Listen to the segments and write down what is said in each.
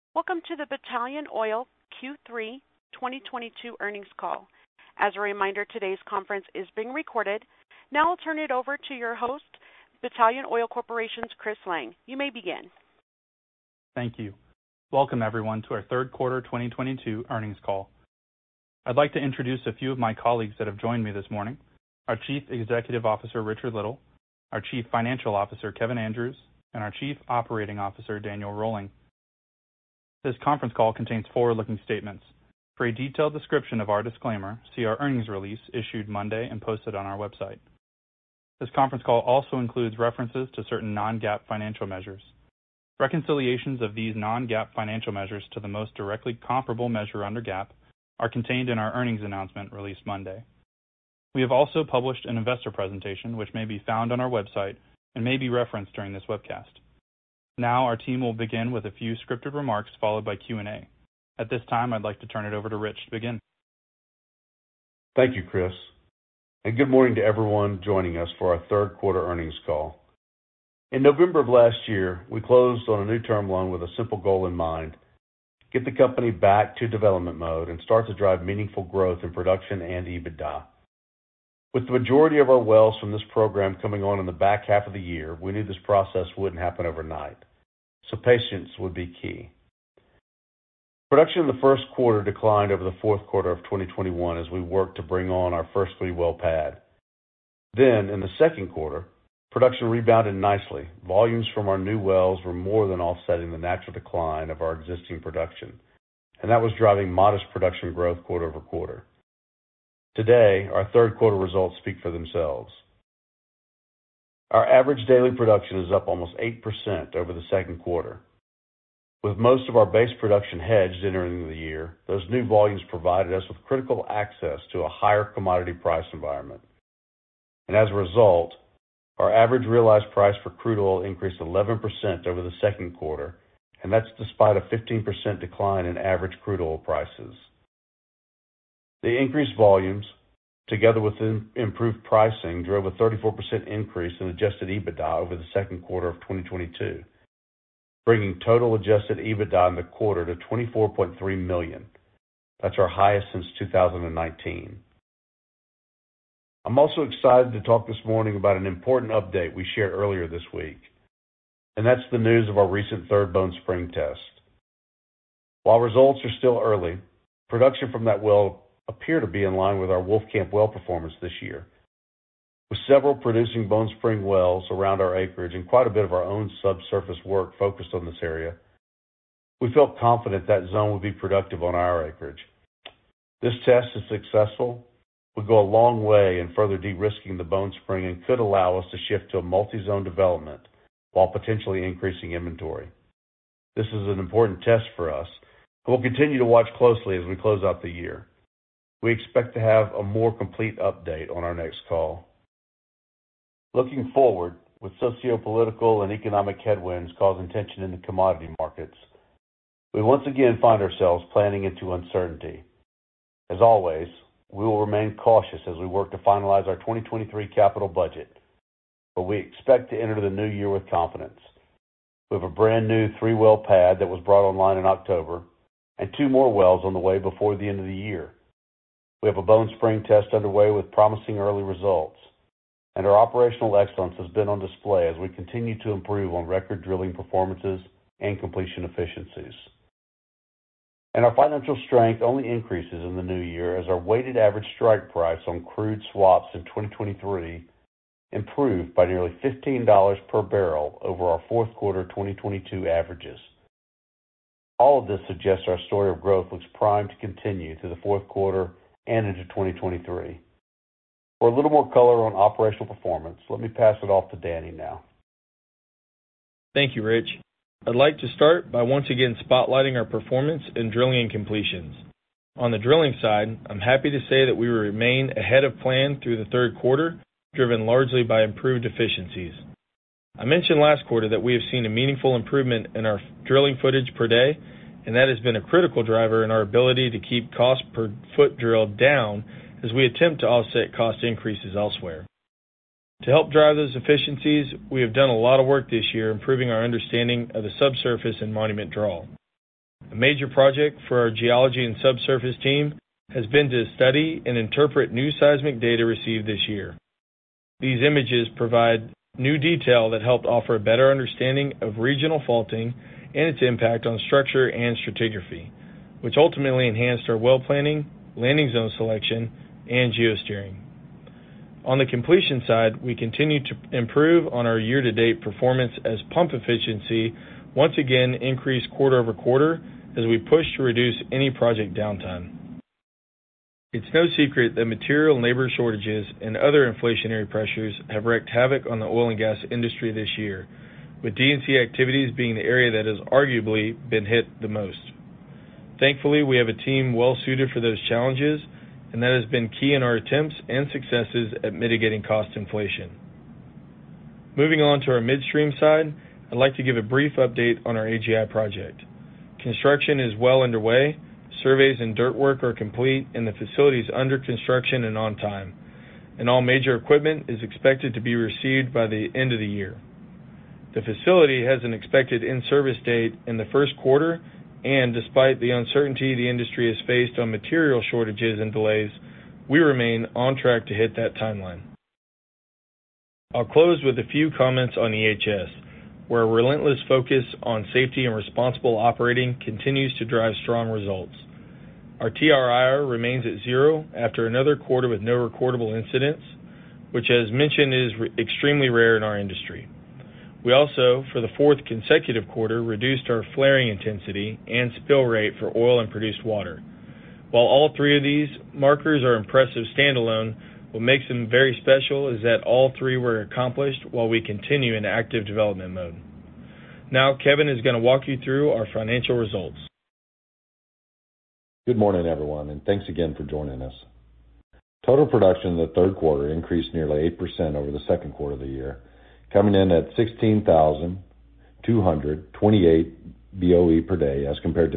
Welcome to the Battalion Oil Q3 2022 earnings call. As a reminder, today's conference is being recorded. Now I'll turn it over to your host, Battalion Oil Corporation's Chris Lang. You may begin. Thank you. Welcome everyone to our third quarter 2022 earnings call. I'd like to introduce a few of my colleagues that have joined me this morning. Our Chief Executive Officer, Richard Little, our Chief Financial Officer, Kevin Andrews, and our Chief Operating Officer, Daniel Rolling. This conference call contains forward-looking statements. For a detailed description of our disclaimer, see our earnings release issued Monday and posted on our website. This conference call also includes references to certain non-GAAP financial measures. Reconciliations of these non-GAAP financial measures to the most directly comparable measure under GAAP are contained in our earnings announcement released Monday. We have also published an investor presentation which may be found on our website and may be referenced during this webcast. Now our team will begin with a few scripted remarks followed by Q&A. At this time, I'd like to turn it over to Rich to begin. Thank you, Chris, and good morning to everyone joining us for our third quarter earnings call. In November of last year, we closed on a new term loan with a simple goal in mind: get the company back to development mode and start to drive meaningful growth in production and EBITDA. With the majority of our wells from this program coming on in the back half of the year, we knew this process wouldn't happen overnight, so patience would be key. Production in the first quarter declined over the fourth quarter of 2021 as we worked to bring on our first 3-well pad. Then, in the second quarter, production rebounded nicely. Volumes from our new wells were more than offsetting the natural decline of our existing production, and that was driving modest production growth quarter over quarter. Today, our third quarter results speak for themselves. Our average daily production is up almost 8% over the second quarter. With most of our base production hedged entering the year, those new volumes provided us with critical access to a higher commodity price environment. And as a result, our average realized price for crude oil increased 11% over the second quarter, and that's despite a 15% decline in average crude oil prices. The increased volumes, together with improved pricing, drove a 34% increase in adjusted EBITDA over the second quarter of 2022, bringing total adjusted EBITDA in the quarter to $24.3 million. That's our highest since 2019. I'm also excited to talk this morning about an important update we shared earlier this week, and that's the news of our recent Third Bone Spring test. While results are still early, production from that well appear to be in line with our Wolfcamp well performance this year. With several producing Bone Spring wells around our acreage and quite a bit of our own subsurface work focused on this area, we felt confident that zone would be productive on our acreage. This test, if successful, would go a long way in further de-risking the Bone Spring and could allow us to shift to a multi-zone development while potentially increasing inventory. This is an important test for us, and we'll continue to watch closely as we close out the year. We expect to have a more complete update on our next call. Looking forward, with socio-political and economic headwinds causing tension in the commodity markets, we once again find ourselves planning into uncertainty. As always, we will remain cautious as we work to finalize our 2023 capital budget, but we expect to enter the new year with confidence. We have a brand new 3-well pad that was brought online in October and 2 more wells on the way before the end of the year. We have a Bone Spring test underway with promising early results, and our operational excellence has been on display as we continue to improve on record drilling performances and completion efficiencies. And our financial strength only increases in the new year as our weighted average strike price on crude swaps in 2023 improved by nearly $15 per barrel over our fourth quarter 2022 averages. All of this suggests our story of growth looks primed to continue through the fourth quarter and into 2023. For a little more color on operational performance, let me pass it off to Danny now. Thank you, Rich. I'd like to start by once again spotlighting our performance in drilling and completions. On the drilling side, I'm happy to say that we remain ahead of plan through the third quarter, driven largely by improved efficiencies. I mentioned last quarter that we have seen a meaningful improvement in our drilling footage per day, and that has been a critical driver in our ability to keep cost per foot drilled down as we attempt to offset cost increases elsewhere. To help drive those efficiencies, we have done a lot of work this year improving our understanding of the subsurface and Monument Draw. A major project for our geology and subsurface team has been to study and interpret new seismic data received this year. These images provide new detail that helped offer a better understanding of regional faulting and its impact on structure and stratigraphy, which ultimately enhanced our well planning, landing zone selection, and geosteering. On the completion side, we continue to improve on our year-to-date performance as pump efficiency once again increased quarter over quarter as we push to reduce any project downtime. It's no secret that material and labor shortages and other inflationary pressures have wreaked havoc on the oil and gas industry this year, with D&C activities being the area that has arguably been hit the most. Thankfully, we have a team well suited for those challenges, and that has been key in our attempts and successes at mitigating cost inflation. Moving on to our midstream side, I'd like to give a brief update on our AGI project. Construction is well underway, surveys and dirt work are complete, and the facility is under construction and on time, and all major equipment is expected to be received by the end of the year. The facility has an expected in-service date in the first quarter, and despite the uncertainty the industry has faced on material shortages and delays, we remain on track to hit that timeline. I'll close with a few comments on EHS, where a relentless focus on safety and responsible operating continues to drive strong results. Our TRIR remains at 0 after another quarter with no recordable incidents, which, as mentioned, is extremely rare in our industry. We also, for the fourth consecutive quarter, reduced our flaring intensity and spill rate for oil and produced water. While all three of these markers are impressive standalone, what makes them very special is that all three were accomplished while we continue in active development mode. Now, Kevin is going to walk you through our financial results. Good morning, everyone, and thanks again for joining us. Total production in the third quarter increased nearly 8% over the second quarter of the year, coming in at 16,228 BOE per day as compared to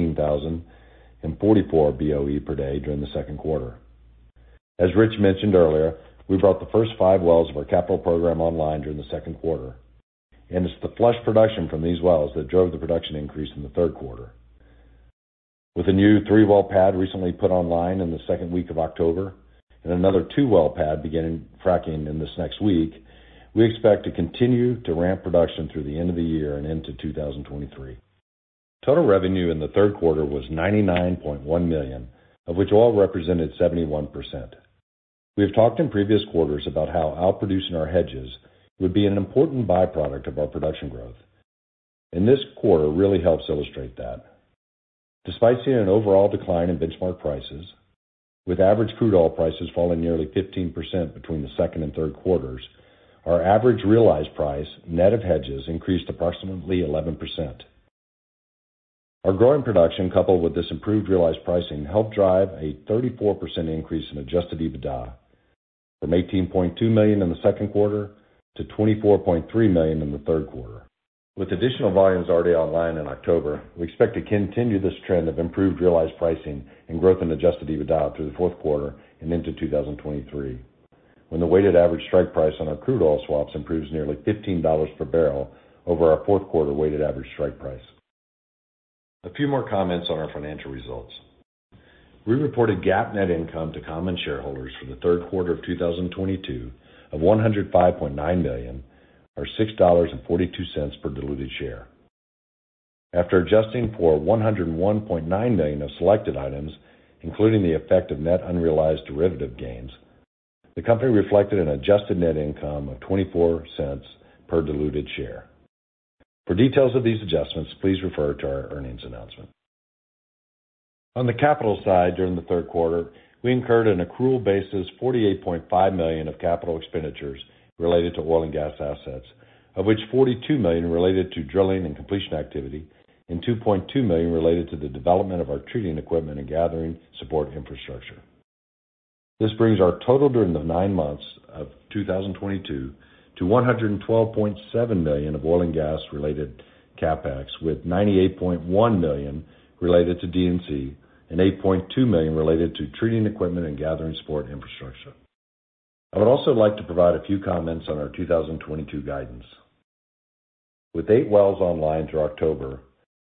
15,044 BOE per day during the second quarter. As Rich mentioned earlier, we brought the first 5 wells of our capital program online during the second quarter, and it's the flush production from these wells that drove the production increase in the third quarter. With a new 3-well pad recently put online in the second week of October, and another 2-well pad beginning fracking in this next week, we expect to continue to ramp production through the end of the year and into 2023. Total revenue in the third quarter was $99.1 million, of which oil represented 71%. We have talked in previous quarters about how outproducing our hedges would be an important byproduct of our production growth, and this quarter really helps illustrate that. Despite seeing an overall decline in benchmark prices, with average crude oil prices falling nearly 15% between the second and third quarters, our average realized price, net of hedges, increased approximately 11%. Our growing production, coupled with this improved realized pricing, helped drive a 34% increase in adjusted EBITDA from $18.2 million in the second quarter to $24.3 million in the third quarter. With additional volumes already online in October, we expect to continue this trend of improved realized pricing and growth in adjusted EBITDA through the fourth quarter and into 2023. When the weighted average strike price on our crude oil swaps improves nearly $15 per barrel over our fourth quarter weighted average strike price. A few more comments on our financial results. We reported GAAP net income to common shareholders for the third quarter of 2022 of $105.9 million, or $6.42 per diluted share. After adjusting for $101.9 million of selected items, including the effect of net unrealized derivative gains, the company reflected an adjusted net income of 24 cents per diluted share. For details of these adjustments, please refer to our earnings announcement. On the capital side, during the third quarter, we incurred an accrual basis $48.5 million of capital expenditures related to oil and gas assets, of which $42 million related to drilling and completion activity, and $2.2 million related to the development of our treating equipment and gathering support infrastructure. This brings our total during the 9 months of 2022 to $112.7 million of oil and gas related CapEx, with $98.1 million related to D&C and $8.2 million related to treating equipment and gathering support infrastructure. I would also like to provide a few comments on our 2022 guidance. With 8 wells online through October,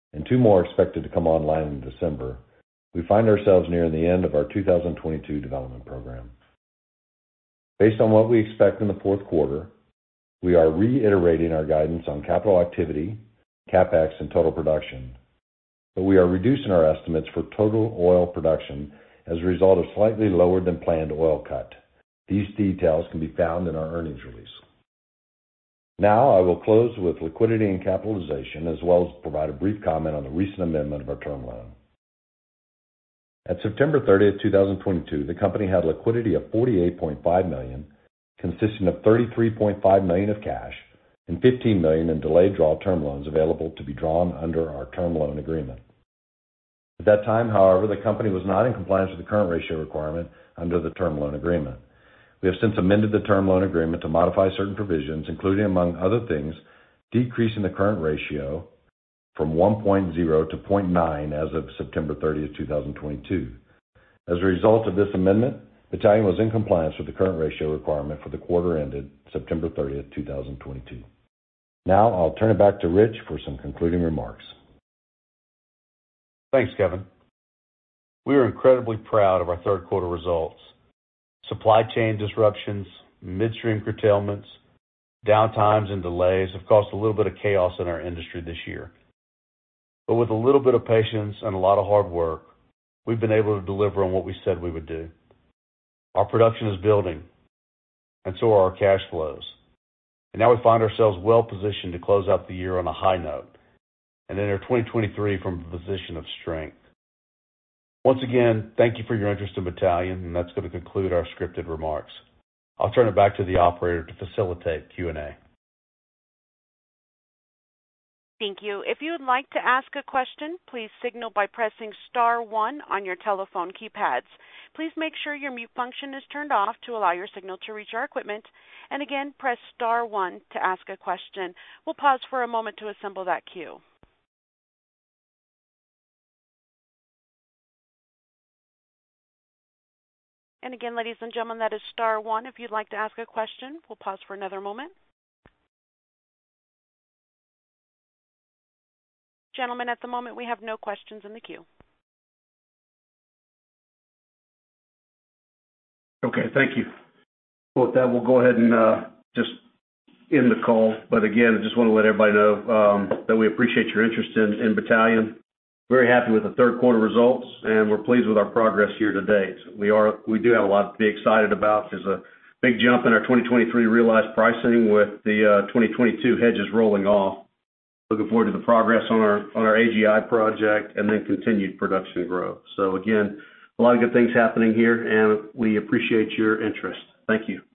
and 2 more expected to come online in December, we find ourselves near the end of our 2022 development program. Based on what we expect in the fourth quarter, we are reiterating our guidance on capital activity, CapEx, and total production, but we are reducing our estimates for total oil production as a result of slightly lower than planned oil cut. These details can be found in our earnings release. Now I will close with liquidity and capitalization, as well as provide a brief comment on the recent amendment of our term loan. At September 30, 2022, the company had liquidity of $48.5 million, consisting of $33.5 million of cash and $15 million in delayed draw term loans available to be drawn under our term loan agreement. At that time, however, the company was not in compliance with the current ratio requirement under the term loan agreement. We have since amended the term loan agreement to modify certain provisions, including, among other things, decreasing the current ratio from 1.0 to 0.9 as of September 30, 2022. As a result of this amendment, Battalion was in compliance with the current ratio requirement for the quarter ended September 30, 2022. Now I'll turn it back to Rich for some concluding remarks. Thanks, Kevin. We are incredibly proud of our third quarter results. Supply chain disruptions, midstream curtailments, downtimes, and delays have caused a little bit of chaos in our industry this year. But with a little bit of patience and a lot of hard work, we've been able to deliver on what we said we would do. Our production is building, and so are our cash flows. And now we find ourselves well positioned to close out the year on a high note and enter 2023 from a position of strength. Once again, thank you for your interest in Battalion, and that's going to conclude our scripted remarks. I'll turn it back to the operator to facilitate Q&A. Thank you. If you would like to ask a question, please signal by pressing star 1 on your telephone keypads. Please make sure your mute function is turned off to allow your signal to reach our equipment. And again, press star 1 to ask a question. We'll pause for a moment to assemble that queue. And again, ladies and gentlemen, that is star 1 if you'd like to ask a question. We'll pause for another moment. Gentlemen, at the moment, we have no questions in the queue. Okay, thank you. Well, with that, we'll go ahead and just end the call. But again, I just want to let everybody know that we appreciate your interest in Battalion. Very happy with the third quarter results, and we're pleased with our progress here to date. We do have a lot to be excited about. There's a big jump in our 2023 realized pricing with the 2022 hedges rolling off. Looking forward to the progress on our AGI project and then continued production growth. So again, a lot of good things happening here, and we appreciate your interest. Thank you.